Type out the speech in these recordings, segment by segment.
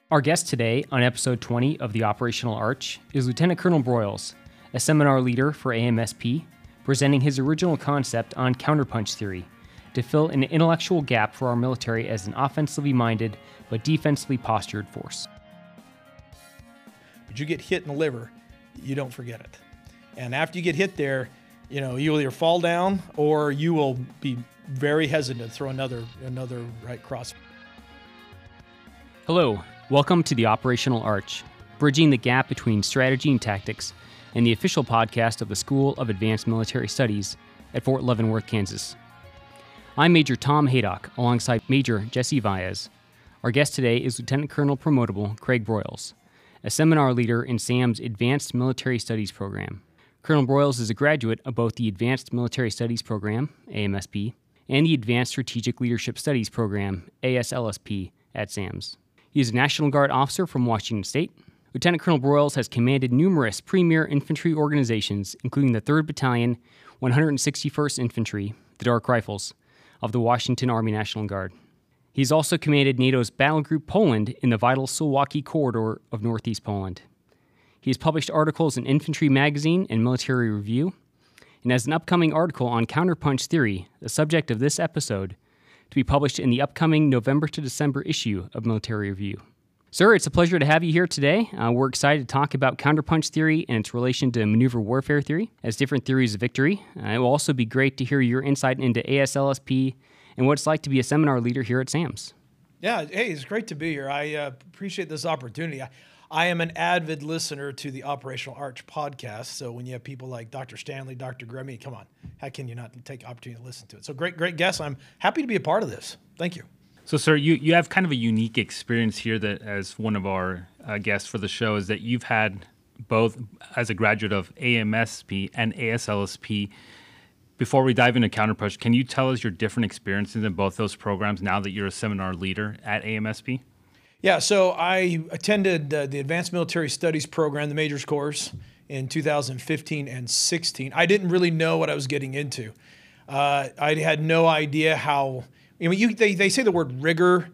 Our guest today on episode 20 of the Operational Arch is Lieutenant Colonel Broyles, a seminar leader for AMSP, presenting his original concept on counterpunch theory to fill an intellectual gap for our military as an offensively minded but defensively postured force. But you get hit in the liver, you don't forget it. And after you get hit there, you'll either fall down or you will be very hesitant to throw another right cross. Hello, welcome to the Operational Arch, bridging the gap between strategy and tactics, and the official podcast of the School of Advanced Military Studies at Fort Leavenworth, Kansas. I'm Major Tom Haydock, alongside Major Jesse Valles. Our guest today is Lieutenant Colonel Promotable Craig Broyles, a seminar leader in SAM's Advanced Military Studies program. Colonel Broyles is a graduate of both the Advanced Military Studies program, AMSP, and the Advanced Strategic Leadership Studies program, ASLSP, at SAMS. He is a National Guard officer from Washington State. Lieutenant Colonel Broyles has commanded numerous premier infantry organizations, including the 3rd Battalion, 161st Infantry, the Dark Rifles, of the Washington Army National Guard. He's also commanded NATO's Battle Group Poland in the vital Suwałki Corridor of Northeast Poland. He has published articles in Infantry Magazine and Military Review, and has an upcoming article on counterpunch theory, the subject of this episode, to be published in the upcoming November to December issue of Military Review. Sir, it's a pleasure to have you here today. We're excited to talk about counterpunch theory and its relation to maneuver warfare theory as different theories of victory. It will also be great to hear your insight into ASLSP and what it's like to be a seminar leader here at SAMS. Yeah, hey, it's great to be here. I appreciate this opportunity. I am an avid listener to the Operational Arch podcast, so when you have people like Dr. Stanley, Dr. Gremy, come on, how can you not take the opportunity to listen to it? So great guest. I'm happy to be a part of this. Thank you. So, sir, you have kind of a unique experience here that, as one of our guests for the show, is that you've had both as a graduate of AMSP and ASLSP. Before we dive into counterpunch, can you tell us your different experiences in both those programs now that you're a seminar leader at AMSP? Yeah, so I attended the Advanced Military Studies program, the Majors course, in 2015 and 16. I didn't really know what I was getting into. I had no idea how. They say the word rigor.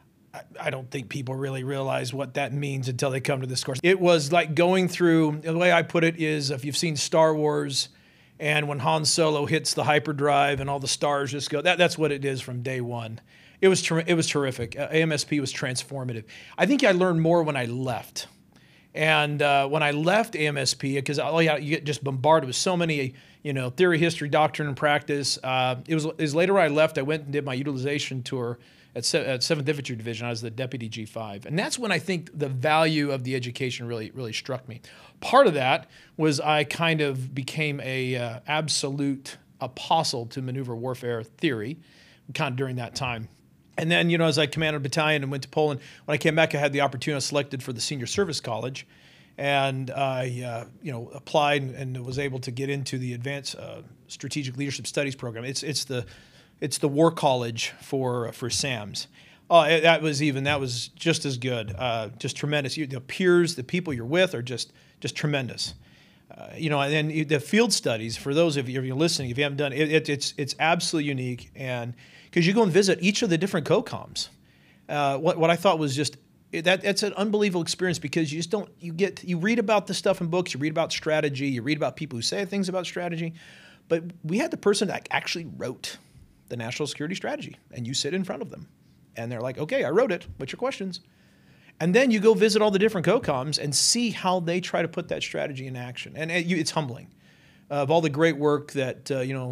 I don't think people really realize what that means until they come to this course. It was like going through, the way I put it is, if you've seen Star Wars and when Han Solo hits the hyperdrive and all the stars just go, that's what it is from day one. It was terrific. AMSP was transformative. I think I learned more when I left. And when I left AMSP, because you get just bombarded with so many, theory, history, doctrine, and practice. It was later when I left, I went and did my utilization tour at 7th Infantry Division. I was the Deputy G5. And that's when I think the value of the education really struck me. Part of that was I kind of became a absolute apostle to maneuver warfare theory kind of during that time. And then, as I commanded a battalion and went to Poland, when I came back, I had the opportunity. I was selected for the Senior Service College, and I, applied and was able to get into the Advanced Strategic Leadership Studies program. It's the war college for SAMS. That was just as good, just tremendous. The peers, the people you're with, are just tremendous. And then the field studies, for those of you, if you're listening, if you haven't done it, it's absolutely unique. And because you go and visit each of the different COCOMs, what I thought was just that's an unbelievable experience, because you read about the stuff in books, you read about strategy, you read about people who say things about strategy, but we had the person that actually wrote the national security strategy, and you sit in front of them, and they're like, "Okay, I wrote it. What's your questions?" And then you go visit all the different COCOMs and see how they try to put that strategy in action. And it's humbling of all the great work that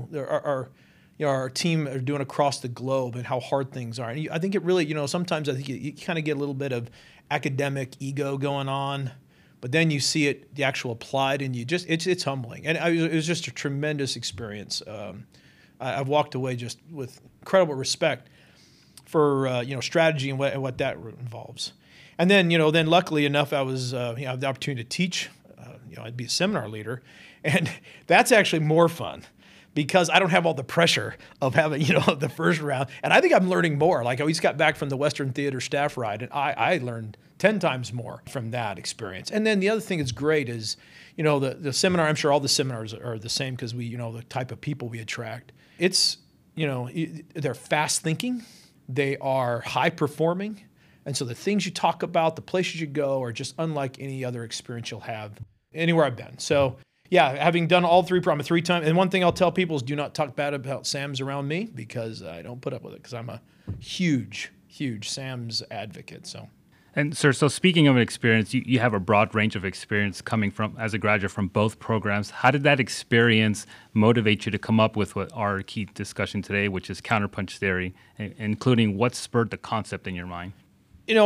our team are doing across the globe and how hard things are. And I think it really, sometimes I think you kind of get a little bit of academic ego going on, but then you see it, the actual applied, and it's humbling. And it was just a tremendous experience. I've walked away just with incredible respect for strategy and what that involves. And then, then luckily enough, I was, I had the opportunity to teach, I'd be a seminar leader. And that's actually more fun, because I don't have all the pressure of having, the first round. And I think I'm learning more. Like, I just got back from the Western Theater staff ride, and I learned 10 times more from that experience. And then the other thing that's great is, the seminar, I'm sure all the seminars are the same, because we, the type of people we attract. It's, they're fast thinking. They are high performing. And so the things you talk about, the places you go are just unlike any other experience you'll have anywhere I've been. So yeah, having done all three, I'm a 3-time. And one thing I'll tell people is do not talk bad about SAMs around me because I don't put up with it because I'm a huge SAMs advocate. And sir, so speaking of an experience, you have a broad range of experience coming from as a graduate from both programs. How did that experience motivate you to come up with what our key discussion today, which is counterpunch theory, including what spurred the concept in your mind? It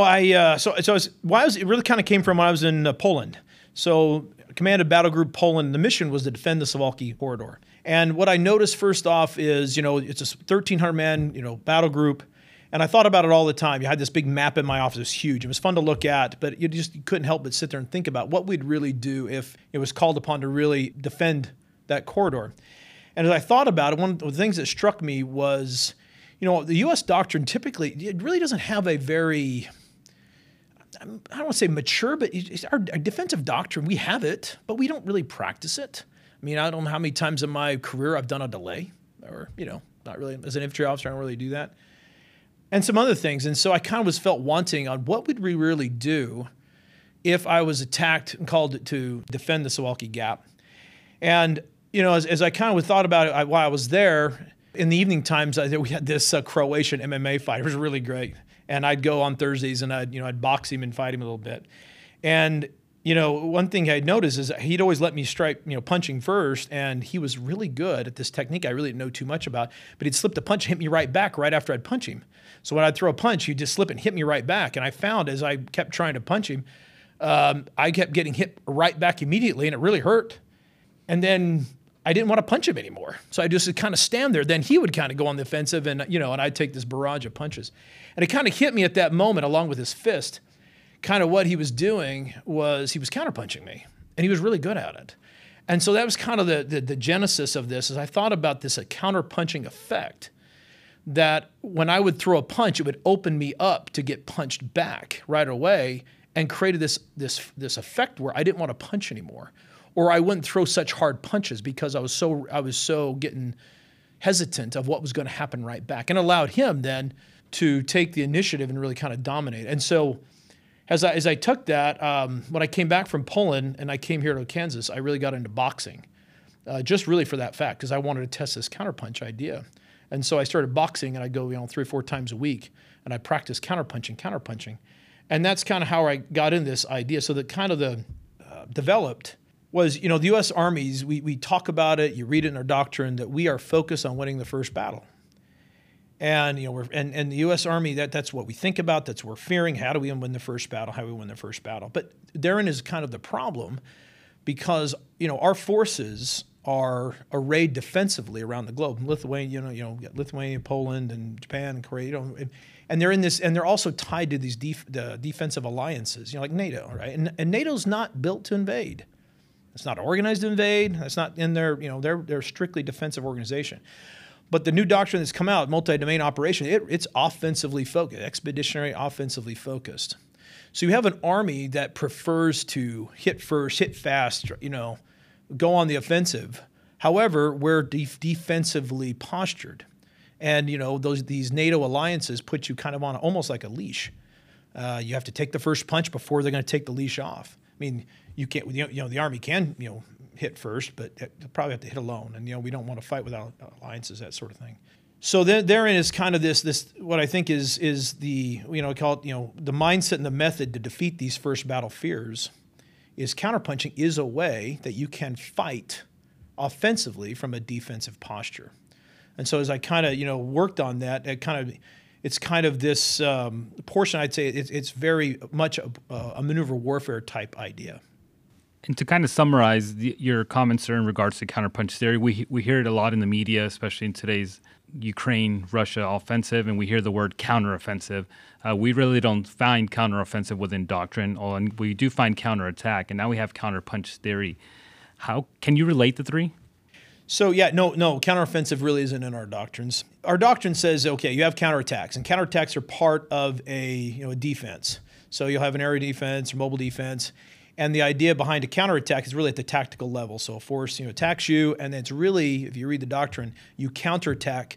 really kind of came from when I was in Poland. So commanded Battle Group Poland, the mission was to defend the Suwalki corridor. And what I noticed first off is, it's a 1,300 man, battle group. And I thought about it all the time. You had this big map in my office. It was huge. It was fun to look at, but you couldn't help but sit there and think about what we'd really do if it was called upon to really defend that corridor. And as I thought about it, one of the things that struck me was, the U.S. doctrine typically, it really doesn't have a very, I don't want to say mature, but our defensive doctrine, we have it, but we don't really practice it. I mean, I don't know how many times in my career I've done a delay or, not really, as an infantry officer, I don't really do that. And some other things. And so I kind of felt wanting on what would we really do if I was attacked and called to defend the Suwalki Gap. And, as I kind of thought about it while I was there, in the evening times, we had this Croatian MMA fight. It was really great. And I'd go on Thursdays and I'd box him and fight him a little bit. And, one thing I'd noticed is he'd always let me strike, punching first. And he was really good at this technique I really didn't know too much about. But he'd slip the punch, hit me right back right after I'd punch him. So when I'd throw a punch, he'd just slip and hit me right back. And I found as I kept trying to punch him, I kept getting hit right back immediately, and it really hurt. And then I didn't want to punch him anymore. So I just kind of stand there. Then he would kind of go on the offensive, and and I'd take this barrage of punches. And it kind of hit me at that moment, along with his fist. Kind of what he was doing was he was counterpunching me, and he was really good at it. And so that was kind of the genesis of this. As I thought about this, a counterpunching effect, that when I would throw a punch, it would open me up to get punched back right away, and created this effect where I didn't want to punch anymore, or I wouldn't throw such hard punches because I was so getting hesitant of what was going to happen right back, and allowed him then to take the initiative and really kind of dominate. And so as I took that, when I came back from Poland and I came here to Kansas, I really got into boxing, just really for that fact, because I wanted to test this counterpunch idea. And so I started boxing, and I go 3 or 4 times a week, and I practice counterpunching. And that's kind of how I got into this idea. So that kind of the developed was, the U.S. Armies, we talk about it, you read it in our doctrine, that we are focused on winning the first battle. And and the U.S. Army, that's what we think about, that's what we're fearing. How do we win the first battle? How do we win the first battle? But therein is kind of the problem, because our forces are arrayed defensively around the globe. Lithuania, Poland, and Japan, and Korea, and they're in this, and they're also tied to these defensive alliances, like NATO, right? And NATO's not built to invade. It's not organized to invade. It's not in their, they're strictly defensive organization. But the new doctrine that's come out, multi-domain operation, it's offensively focused, expeditionary offensively focused. So you have an army that prefers to hit first, hit fast, go on the offensive. However, we're defensively postured. And, these NATO alliances put you kind of on almost like a leash. You have to take the first punch before they're going to take the leash off. I mean, you can't, the Army can, hit first, but they'll probably have to hit alone. And, we don't want to fight without alliances, that sort of thing. So therein is kind of this what I think is the, call it, the mindset and the method to defeat these first battle fears is counterpunching is a way that you can fight offensively from a defensive posture. And so as I kind of, worked on that, it's kind of this portion, I'd say it's very much a maneuver warfare type idea. And to kind of summarize your comments there in regards to counterpunch theory, we hear it a lot in the media, especially in today's Ukraine-Russia offensive, and we hear the word counteroffensive. We really don't find counteroffensive within doctrine, and we do find counterattack, and now we have counterpunch theory. How can you relate the three? So no, counteroffensive really isn't in our doctrines. Our doctrine says, okay, you have counterattacks, and counterattacks are part of a defense. So you'll have an aerial defense or mobile defense. And the idea behind a counterattack is really at the tactical level. So a force attacks you, and it's really, if you read the doctrine, you counterattack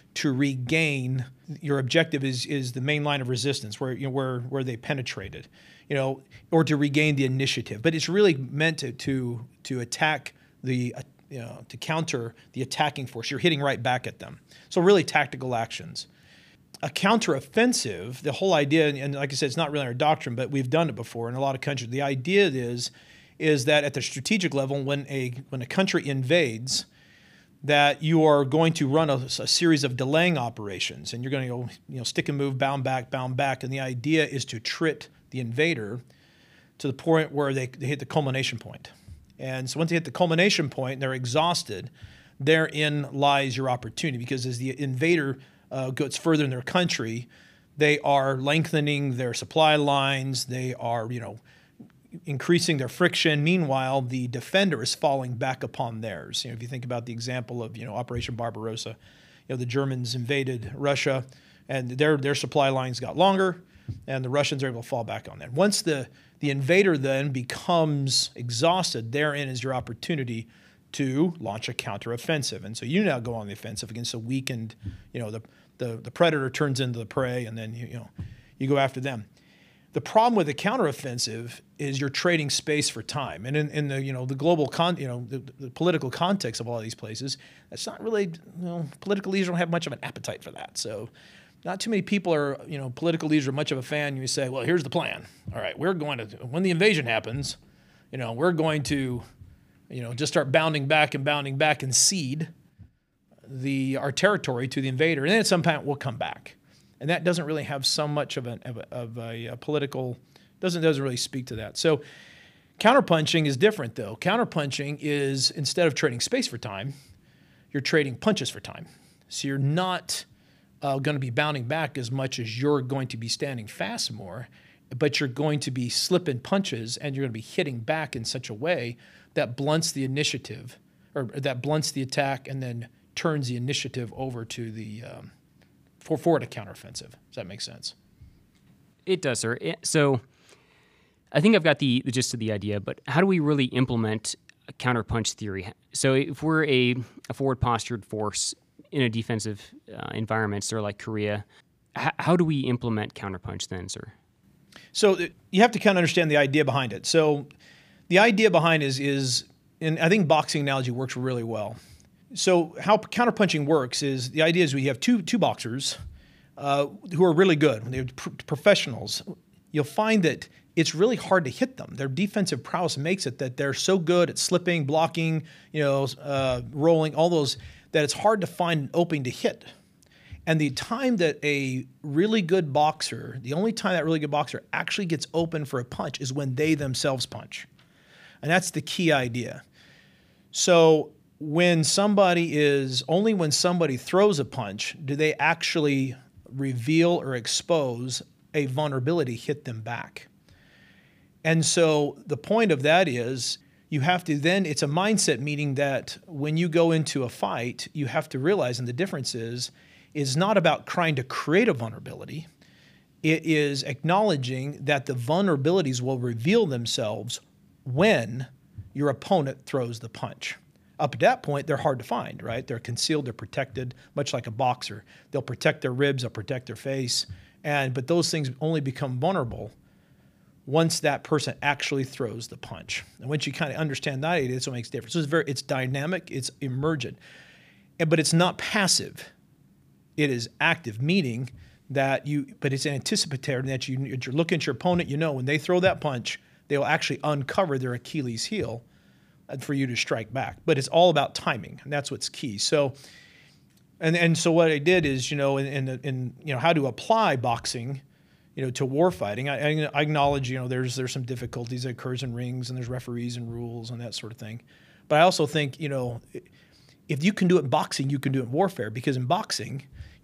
to regain. Your objective is the main line of resistance where they penetrated, or to regain the initiative. But it's really meant to attack to counter the attacking force. You're hitting right back at them. So really tactical actions. A counteroffensive, the whole idea, and like I said, it's not really our doctrine, but we've done it before in a lot of countries. The idea is that at the strategic level, when a country invades, that you are going to run a series of delaying operations, and you're going to go, stick and move, bound back, and the idea is to trick the invader to the point where they hit the culmination point. And so once they hit the culmination point and they're exhausted, therein lies your opportunity, because as the invader goes further in their country, they are lengthening their supply lines, they are, increasing their friction. Meanwhile, the defender is falling back upon theirs. If you think about the example of, Operation Barbarossa, the Germans invaded Russia, and their supply lines got longer, and the Russians are able to fall back on that. Once the invader then becomes exhausted, therein is your opportunity to launch a counteroffensive. And so you now go on the offensive against a weakened, the predator turns into the prey, and then you go after them. The problem with a counteroffensive is you're trading space for time, and in the global the political context of all of these places, that's not really political leaders don't have much of an appetite for that. So, not too many people are political leaders are much of a fan. You say, well, here's the plan. All right, we're going to, when the invasion happens, we're going to just start bounding back and cede our territory to the invader, and then at some point we'll come back. And that doesn't really have so much of a political, doesn't really speak to that. So counterpunching is different, though. Counterpunching is, instead of trading space for time, you're trading punches for time. So you're not going to be bounding back as much as you're going to be standing fast more, but you're going to be slipping punches, and you're going to be hitting back in such a way that blunts the initiative, or that blunts the attack, and then turns the initiative over to the forward a counteroffensive. Does that make sense? It does, sir. So I think I've got the gist of the idea, but how do we really implement a counterpunch theory? So if we're a forward-postured force in a defensive environment, sort of like Korea, how do we implement counterpunch then, sir? So you have to kind of understand the idea behind it. So the idea behind is and I think boxing analogy works really well. So how counterpunching works is, the idea is we have two boxers who are really good. They're professionals. You'll find that it's really hard to hit them. Their defensive prowess makes it that they're so good at slipping, blocking, rolling, all those, that it's hard to find an opening to hit. And the time that a really good boxer, the only time that really good boxer actually gets open for a punch is when they themselves punch. And that's the key idea. So only when somebody throws a punch do they actually reveal or expose a vulnerability, hit them back. And so the point of that is, you have to then, it's a mindset, meaning that when you go into a fight, you have to realize, and the difference is not about trying to create a vulnerability. It is acknowledging that the vulnerabilities will reveal themselves when your opponent throws the punch. Up at that point, they're hard to find, right? They're concealed, they're protected, much like a boxer. They'll protect their ribs, they'll protect their face, but those things only become vulnerable once that person actually throws the punch. And once you kind of understand that, it's what makes a difference. So it's dynamic, it's emergent, but it's not passive. It is active, meaning that but it's anticipatory, that you're looking at your opponent, when they throw that punch, they will actually uncover their Achilles heel for you to strike back. But it's all about timing, and that's what's key. So, and so what I did is, in how to apply boxing, to war fighting. I acknowledge, there's some difficulties that occurs in rings, and there's referees and rules and that sort of thing. But I also think, if you can do it in boxing, you can do it in warfare, because in boxing,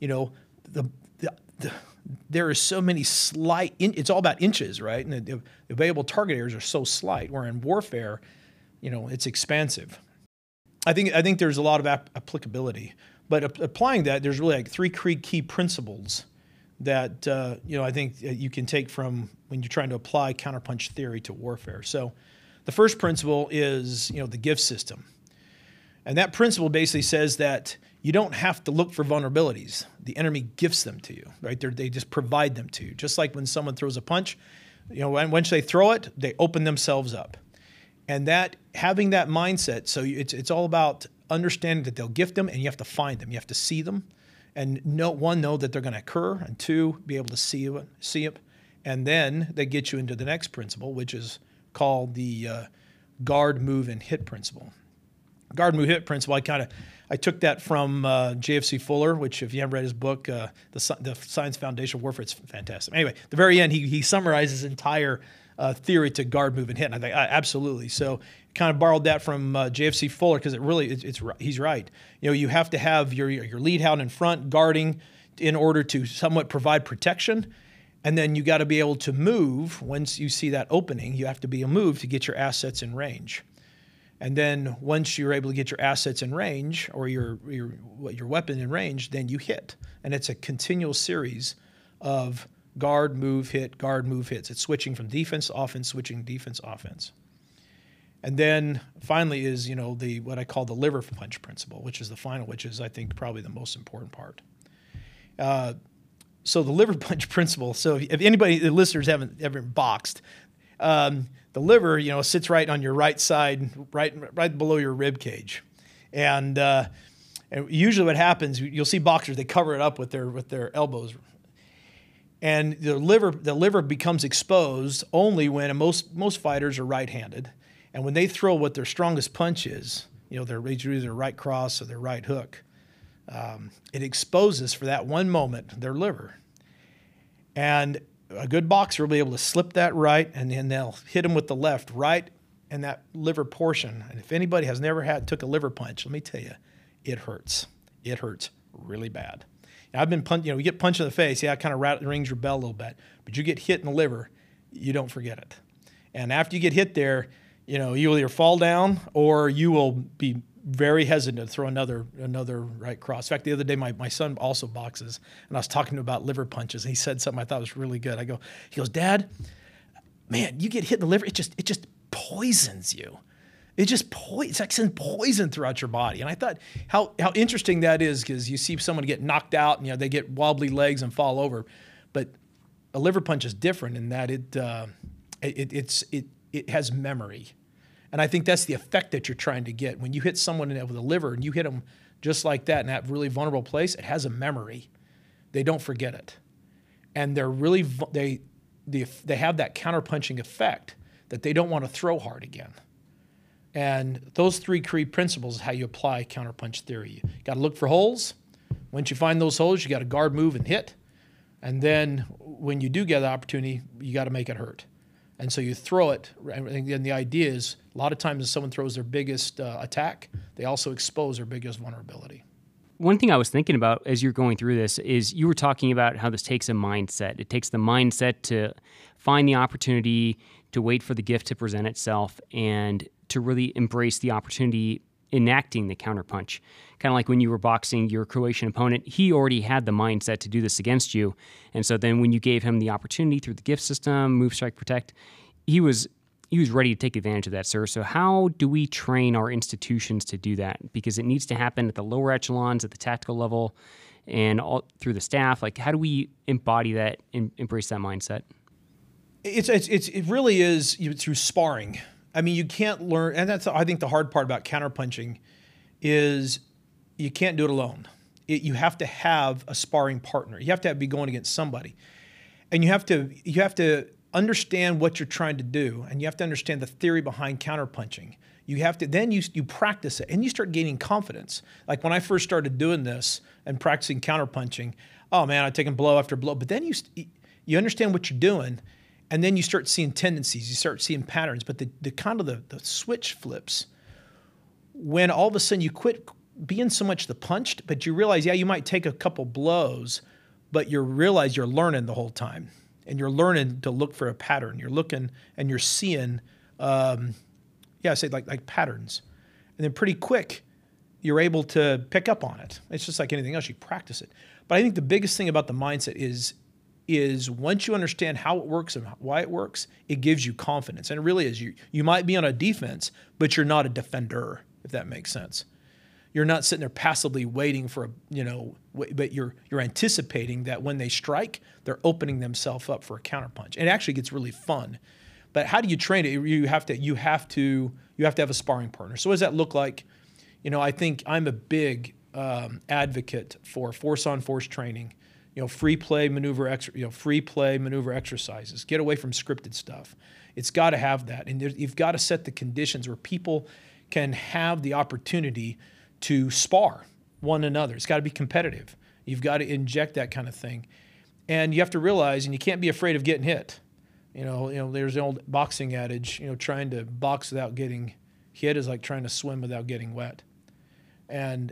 there are so many slight, it's all about inches, right? And the available target areas are so slight, where in warfare, it's expansive. I think there's a lot of applicability, but applying that, there's really like three key principles that I think you can take from when you're trying to apply counterpunch theory to warfare. So the first principle is the gift system. And that principle basically says that you don't have to look for vulnerabilities. The enemy gifts them to you, right? They just provide them to you. Just like when someone throws a punch, once they throw it, they open themselves up. And that having that mindset, so it's all about understanding that they'll gift them, and you have to find them. You have to see them, and know that they're going to occur, and two, be able to see it. And then they get you into the next principle, which is called the guard, move, and hit principle. Guard, move, hit principle, I took that from J.F.C. Fuller, which if you haven't read his book, The Science Foundation of Warfare, it's fantastic. Anyway, at the very end, he summarizes his entire theory to guard, move, and hit. And I think, absolutely. So kind of borrowed that from J.F.C. Fuller because he's right. You have to have your lead hound in front guarding in order to somewhat provide protection. And then you got to be able to move. Once you see that opening, you have to be a move to get your assets in range. And then once you're able to get your assets in range or your weapon in range, then you hit. And it's a continual series of guard, move, hit, guard, move, hits. It's switching from defense, offense, switching defense, offense. And then finally is, what I call the liver punch principle, which is the final, which is, I think, probably the most important part. So the liver punch principle, so if anybody, the listeners haven't ever boxed, the liver, sits right on your right side, right below your rib cage. And usually what happens, you'll see boxers, they cover it up with their elbows. And the liver becomes exposed only when most fighters are right-handed. And when they throw what their strongest punch is, they're either their right cross or their right hook, it exposes for that one moment their liver. And a good boxer will be able to slip that right, and then they'll hit him with the left right in that liver portion. And if anybody has never took a liver punch, let me tell you, it hurts. It hurts really bad. And I've been punched, you get punched in the face, it kind of rings your bell a little bit. But you get hit in the liver, you don't forget it. And after you get hit there, you'll either fall down or you will be very hesitant to throw another right cross. In fact, the other day, my son also boxes, and I was talking to him about liver punches, and he said something I thought was really good. He goes, Dad, man, you get hit in the liver, it just poisons you. It's like sending poison throughout your body. And I thought how interesting that is, because you see someone get knocked out, and they get wobbly legs and fall over, but a liver punch is different in that it has memory. And I think that's the effect that you're trying to get. When you hit someone with a liver and you hit them just like that in that really vulnerable place, it has a memory. They don't forget it. And they're really, they have that counterpunching effect that they don't want to throw hard again. And those three key principles is how you apply counterpunch theory. You got to look for holes. Once you find those holes, you got to guard, move, and hit. And then when you do get the opportunity, you got to make it hurt. And so you throw it, and the idea is a lot of times when someone throws their biggest attack, they also expose their biggest vulnerability. One thing I was thinking about as you're going through this is you were talking about how this takes a mindset. It takes the mindset to find the opportunity, to wait for the gift to present itself, and to really embrace the opportunity enacting the counterpunch. Kind of like when you were boxing your Croatian opponent, he already had the mindset to do this against you. And so then when you gave him the opportunity through the gift system, move, strike, protect, he was ready to take advantage of that, sir. So how do we train our institutions to do that? Because it needs to happen at the lower echelons, at the tactical level, and all through the staff. Like, how do we embody that and embrace that mindset? It really is through sparring. I mean, you can't learn, and that's, I think, the hard part about counterpunching is you can't do it alone. You have to have a sparring partner. You have to be going against somebody. And you have to understand what you're trying to do, and you have to understand the theory behind counterpunching. You have to, then you practice it, and you start gaining confidence. Like when I first started doing this and practicing counterpunching, oh man, I'd taken blow after blow. But then you understand what you're doing, and then you start seeing tendencies, you start seeing patterns. But the kind of the switch flips when all of a sudden you quit being so much the punched, but you realize, yeah, you might take a couple blows, but you realize you're learning the whole time. And you're learning to look for a pattern. You're looking and you're seeing, like patterns. And then pretty quick, you're able to pick up on it. It's just like anything else, you practice it. But I think the biggest thing about the mindset is once you understand how it works and why it works, it gives you confidence. And it really is. You might be on a defense, but you're not a defender, if that makes sense. you're not sitting there passively waiting for but you're anticipating that when they strike, they're opening themselves up for a counterpunch. And it actually gets really fun. But how do you train it? You have to have a sparring partner. So what does that look like? I think I'm a big advocate for force-on-force training. Free play maneuver exercises. Get away from scripted stuff. It's got to have that, and you've got to set the conditions where people can have the opportunity to spar one another. It's got to be competitive. You've got to inject that kind of thing, and you have to realize, and you can't be afraid of getting hit. There's an old boxing adage. Trying to box without getting hit is like trying to swim without getting wet, and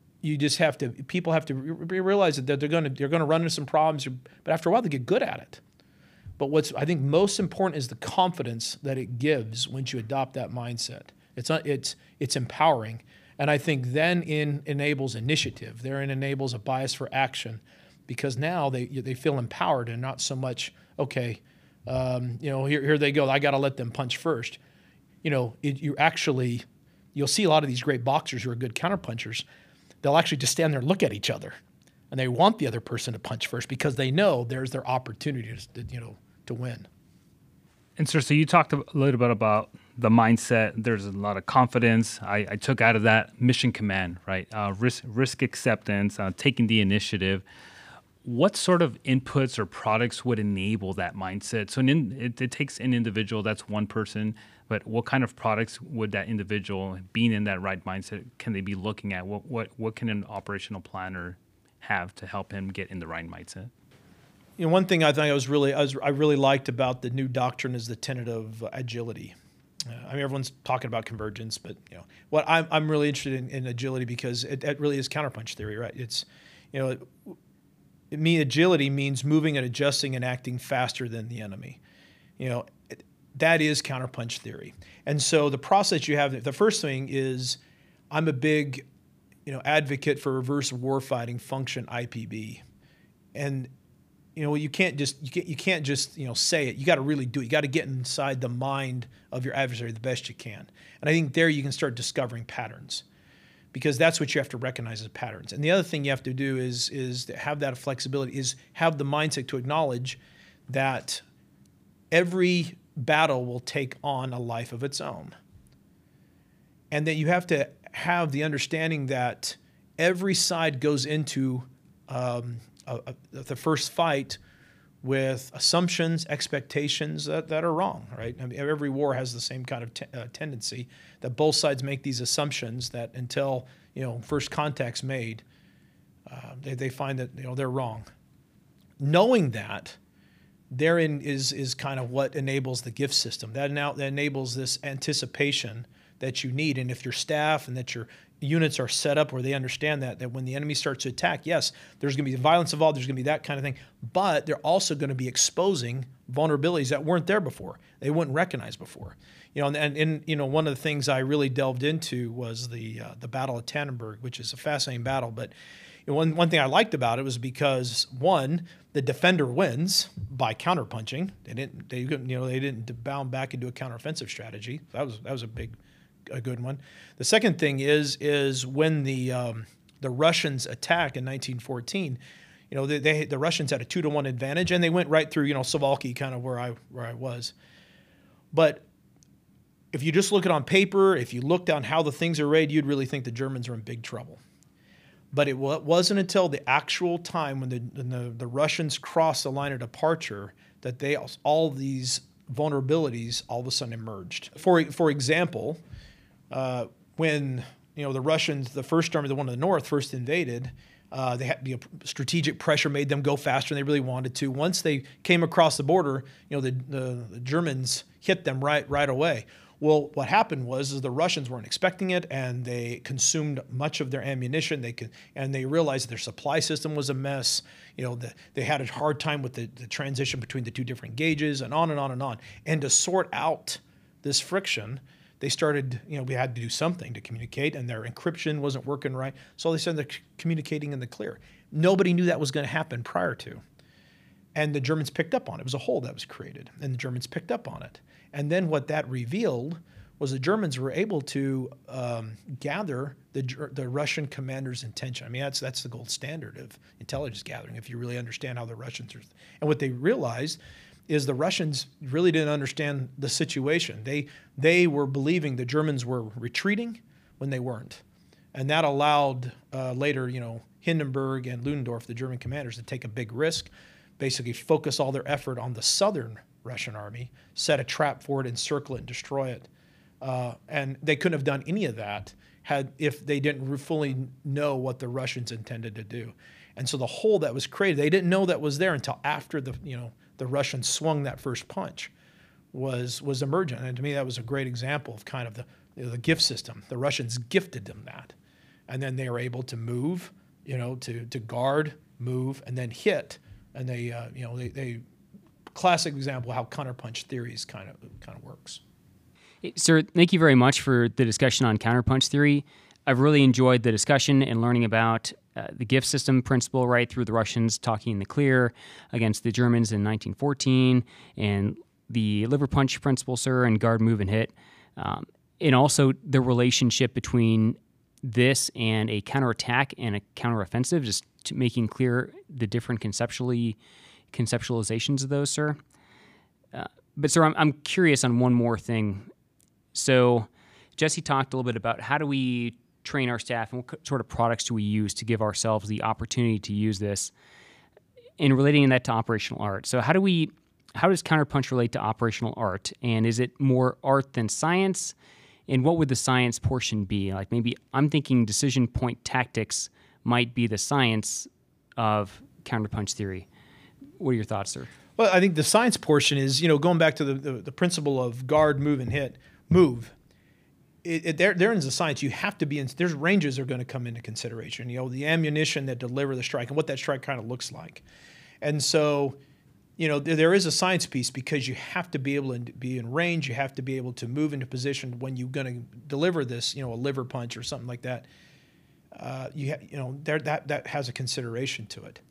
people have to realize that they're going to run into some problems, but after a while they get good at it. But what's I think most important is the confidence that it gives once you adopt that mindset. It's empowering, and I think then enables initiative. Therein enables a bias for action, because now they feel empowered and not so much here they go. I got to let them punch first. You'll see a lot of these great boxers who are good counterpunchers. They'll actually just stand there and look at each other, and they want the other person to punch first because they know there's their opportunity to win. And sir, so you talked a little bit about the mindset. There's a lot of confidence. I took out of that mission command, right? Risk acceptance, taking the initiative. What sort of inputs or products would enable that mindset? So it takes an individual, that's one person, but what kind of products would that individual, being in that right mindset, can they be looking at? What can an operational planner have to help him get in the right mindset? One thing I think I really liked about the new doctrine is the tenet of agility. Everyone's talking about convergence, but what I'm really interested in agility, because it really is counterpunch theory, right? It's agility means moving and adjusting and acting faster than the enemy. That is counterpunch theory. And so the process you have, the first thing is, I'm a big advocate for reverse warfighting function IPB. And you can't just say it. You got to really do it. You got to get inside the mind of your adversary the best you can. And I think there you can start discovering patterns, because that's what you have to recognize as patterns. And the other thing you have to do is to have that flexibility, is have the mindset to acknowledge that every battle will take on a life of its own. And that you have to have the understanding that every side goes into the first fight with assumptions, expectations that are wrong, right? Every war has the same kind of tendency, that both sides make these assumptions that until first contact's made, they find that they're wrong. Knowing that, therein is kind of what enables the gift system. That enables this anticipation that you need. And if your staff and that your units are set up where they understand that when the enemy starts to attack, yes, there's going to be violence involved, there's going to be that kind of thing, but they're also going to be exposing vulnerabilities that weren't there before, they wouldn't recognize before. One of the things I really delved into was the Battle of Tannenberg, which is a fascinating battle. But one thing I liked about it was because, one, the defender wins by counterpunching. They didn't bound back into a counteroffensive strategy. That was a good one. The second thing is when the Russians attacked in 1914, the Russians had a 2-1 advantage, and they went right through Suwalki, kind of where I was. But if you just look at it on paper, if you look down how the things are arrayed, you'd really think the Germans are in big trouble. But it wasn't until the actual time when the Russians crossed the line of departure that all these vulnerabilities all of a sudden emerged. For example, when the Russians, the first army, the one in the north, first invaded, they had strategic pressure made them go faster than they really wanted to. Once they came across the border, the Germans hit them right away. Well, what happened was the Russians weren't expecting it, and they consumed much of their ammunition. And they realized their supply system was a mess. They had a hard time with the transition between the two different gauges, and on and on and on. And to sort out this friction, they started, we had to do something to communicate, and their encryption wasn't working right. So they started communicating in the clear. Nobody knew that was going to happen prior to. And the Germans picked up on it. It was a hole that was created, and the Germans picked up on it. And then what that revealed was the Germans were able to gather the Russian commander's intention. I mean, that's the gold standard of intelligence gathering, if you really understand how the Russians are. And what they realized is the Russians really didn't understand the situation. They were believing the Germans were retreating when they weren't. And that allowed later, Hindenburg and Ludendorff, the German commanders, to take a big risk, basically focus all their effort on the southern Russian army, set a trap for it, encircle it, and destroy it. And they couldn't have done any of that if they didn't fully know what the Russians intended to do. And so the hole that was created, they didn't know that was there until after the Russians swung that first punch was emergent. And to me, that was a great example of kind of the gift system. The Russians gifted them that. And then they were able to move, to guard, move, and then hit. And they classic example of how counterpunch theories kind of works. Sir, thank you very much for the discussion on counterpunch theory. I've really enjoyed the discussion and learning about the gift system principle, right, through the Russians talking in the clear against the Germans in 1914, and the liver punch principle, sir, and guard, move, and hit. And also the relationship between this and a counterattack and a counteroffensive, just making clear the different conceptualizations of those, sir. But, sir, I'm curious on one more thing. So Jesse talked a little bit about how do we train our staff and what sort of products do we use to give ourselves the opportunity to use this, and relating that to operational art. So how does counterpunch relate to operational art? And is it more art than science? And what would the science portion be? Like maybe I'm thinking decision point tactics might be the science of counterpunch theory. What are your thoughts, sir? Well, I think the science portion is, going back to the principle of guard, move, and hit. Move. There is a science. You have to be in. There's ranges that are going to come into consideration. The ammunition that deliver the strike and what that strike kind of looks like. And so, there is a science piece because you have to be able to be in range. You have to be able to move into position when you're going to deliver this, a liver punch or something like that. That has a consideration to it.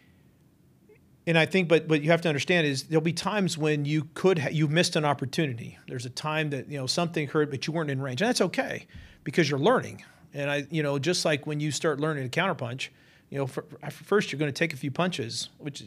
And I think, but you have to understand is there'll be times when you've missed an opportunity. There's a time that something occurred, but you weren't in range, and that's okay because you're learning. And just like when you start learning to counterpunch, first you're going to take a few punches, which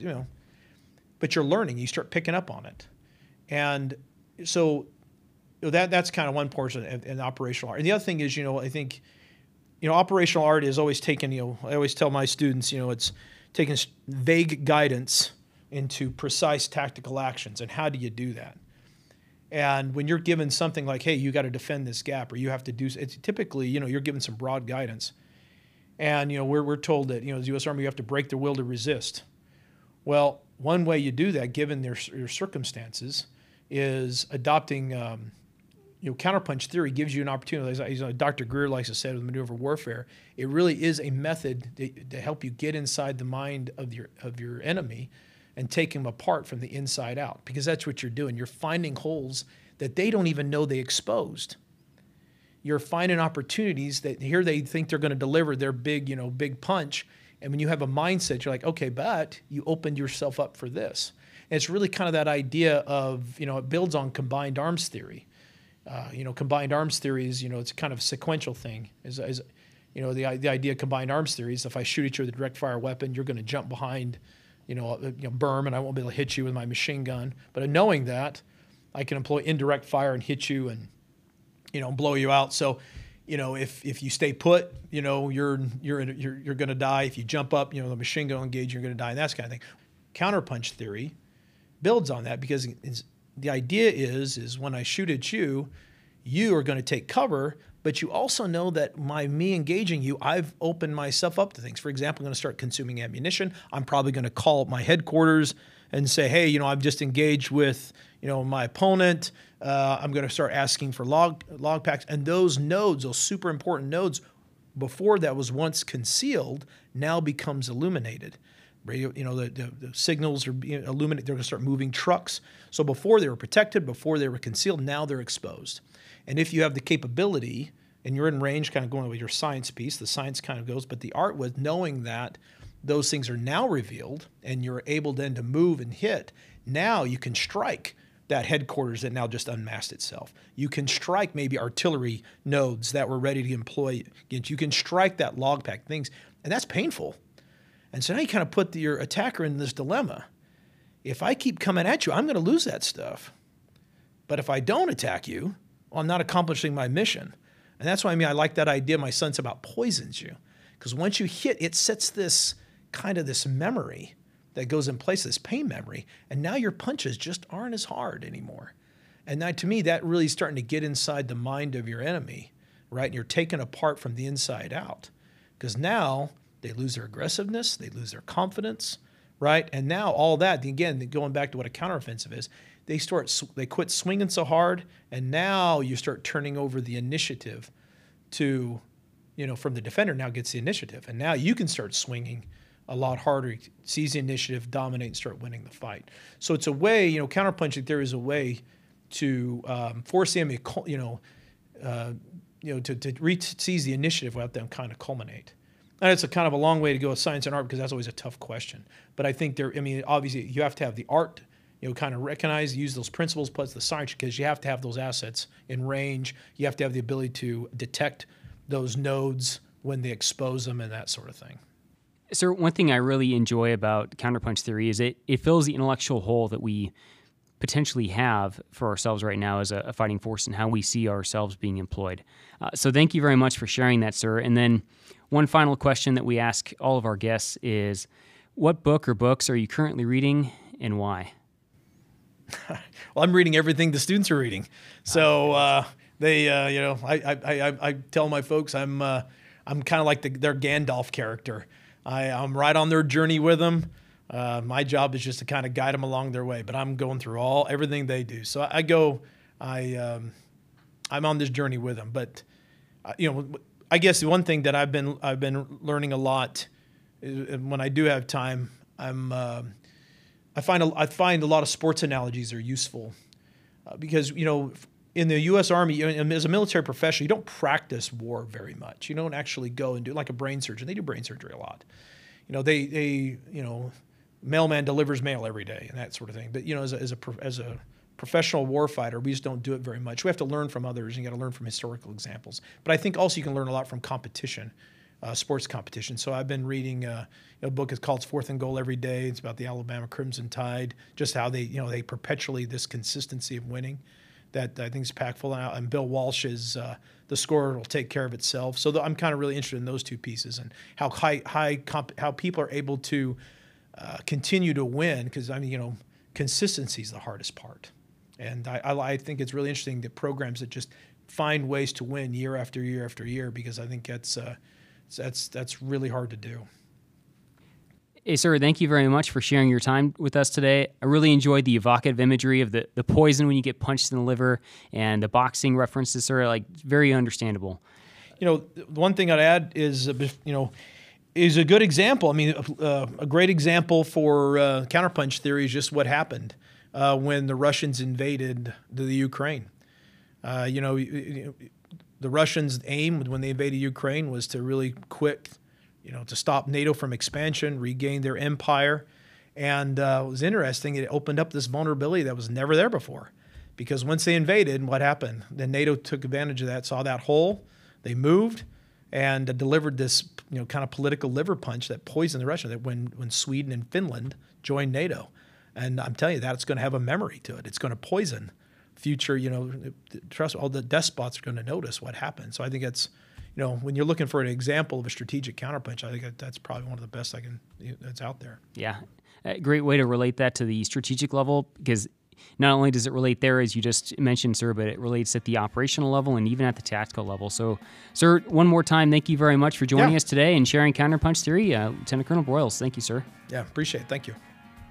but you're learning. You start picking up on it, and so that's kind of one portion in operational art. And the other thing is, I think, operational art is always taken. I always tell my students, it's taking vague guidance into precise tactical actions. And how do you do that? And when you're given something like, hey, you got to defend this gap, or you have to do, it's typically, you're given some broad guidance. And, we're told that, the U.S. Army, you have to break their will to resist. Well, one way you do that, given your circumstances, is adopting, counterpunch theory gives you an opportunity. As Dr. Greer likes to say with maneuver warfare, it really is a method to help you get inside the mind of your enemy and take him apart from the inside out, because that's what you're doing. You're finding holes that they don't even know they exposed. You're finding opportunities that here they think they're going to deliver their big punch, and when you have a mindset, you're like, okay, but you opened yourself up for this. And it's really kind of that idea of, it builds on combined arms theory. Combined arms theory is, it's kind of a sequential thing. The idea of combined arms theory is if I shoot at you with a direct fire weapon, you're going to jump behind, berm, and I won't be able to hit you with my machine gun. But in knowing that, I can employ indirect fire and hit you and, blow you out. So, if you stay put, you're going to die. If you jump up, the machine gun will engage, you're going to die, and that kind of thing. Counterpunch theory builds on that because the idea is when I shoot at you, you are going to take cover, but you also know that me engaging you, I've opened myself up to things. For example, I'm going to start consuming ammunition. I'm probably going to call up my headquarters and say, hey, I've just engaged with, my opponent. I'm going to start asking for log packs. And those nodes, those super important nodes, before that was once concealed, now becomes illuminated. The signals are being illuminated. They're going to start moving trucks. So before they were protected, before they were concealed, now they're exposed. And if you have the capability and you're in range, kind of going with your science piece, the science kind of goes, but the art was knowing that those things are now revealed and you're able then to move and hit. Now you can strike that headquarters that now just unmasked itself. You can strike maybe artillery nodes that were ready to employ against you. You can strike that log pack things, and that's painful. And so now you kind of put your attacker in this dilemma. If I keep coming at you, I'm going to lose that stuff. But if I don't attack you, well, I'm not accomplishing my mission. And that's why I like that idea my son said about poisons you. Because once you hit, it sets this kind of this memory that goes in place, this pain memory. And now your punches just aren't as hard anymore. And that, to me, that really is starting to get inside the mind of your enemy, right? And you're taken apart from the inside out. Because now they lose their aggressiveness, they lose their confidence, right? And now all that, again, going back to what a counteroffensive is, they quit swinging so hard, and now you start turning over the initiative to, from the defender now gets the initiative. And now you can start swinging a lot harder, seize the initiative, dominate, and start winning the fight. So it's a way, counterpunching theory is a way to force the enemy, to seize the initiative without them kind of culminate. And it's a kind of a long way to go with science and art because that's always a tough question. But I think obviously you have to have the art, kind of recognize, use those principles plus the science because you have to have those assets in range. You have to have the ability to detect those nodes when they expose them and that sort of thing. Sir, one thing I really enjoy about counterpunch theory is it fills the intellectual hole that we potentially have for ourselves right now as a fighting force and how we see ourselves being employed. So thank you very much for sharing that, sir. And then one final question that we ask all of our guests is, what book or books are you currently reading and why? Well, I'm reading everything the students are reading. So I tell my folks I'm kind of like their Gandalf character. I'm right on their journey with them. My job is just to kind of guide them along their way, but I'm going through everything they do. So I'm on this journey with them. But I guess the one thing that I've been learning a lot is when I do have time, I find a lot of sports analogies are useful because in the U.S. Army, as a military professional, you don't practice war very much. You don't actually go and do like a brain surgeon. They do brain surgery a lot. Mailman delivers mail every day and that sort of thing. But as a professional warfighter, we just don't do it very much. We have to learn from others. You got to learn from historical examples. But I think also you can learn a lot from competition, sports competition. So I've been reading a book. It's called Fourth and Goal Every Day. It's about the Alabama Crimson Tide, just how they perpetually this consistency of winning. That I think is impactful. And Bill Walsh's The Score Will Take Care of Itself. So I'm kind of really interested in those two pieces and how how people are able to continue to win because consistency is the hardest part. And I think it's really interesting that programs that just find ways to win year after year after year because I think that's really hard to do. Hey, sir, thank you very much for sharing your time with us today. I really enjoyed the evocative imagery of the poison when you get punched in the liver and the boxing references, sir, very understandable. One thing I'd add is, is a good example. A great example for counterpunch theory is just what happened when the Russians invaded the Ukraine. The Russians' aim when they invaded Ukraine was to really to stop NATO from expansion, regain their empire. And it was interesting. It opened up this vulnerability that was never there before. Because once they invaded, what happened? Then NATO took advantage of that, saw that hole, they moved, and delivered this kind of political liver punch that poisoned the Russians when Sweden and Finland joined NATO. And I'm telling you, that's going to have a memory to it. It's going to poison future, trust all the despots are going to notice what happened. So I think it's, when you're looking for an example of a strategic counterpunch, I think that's probably one of the best that's out there. Yeah, a great way to relate that to the strategic level because not only does it relate there, as you just mentioned, sir, but it relates at the operational level and even at the tactical level. So, sir, one more time, thank you very much for joining us today and sharing counterpunch theory. Lieutenant Colonel Broyles, thank you, sir. Yeah, appreciate it. Thank you.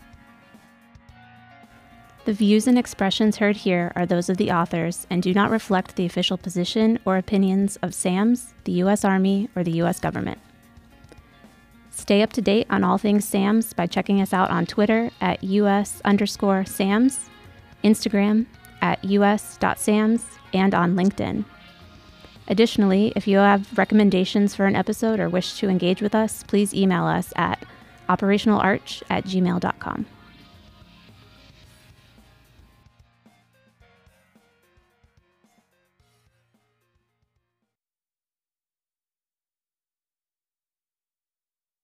The views and expressions heard here are those of the authors and do not reflect the official position or opinions of SAMS, the U.S. Army, or the U.S. government. Stay up to date on all things SAMS by checking us out on Twitter at US_SAMS, Instagram at US.SAMS, and on LinkedIn. Additionally, if you have recommendations for an episode or wish to engage with us, please email us at operationalarch@gmail.com.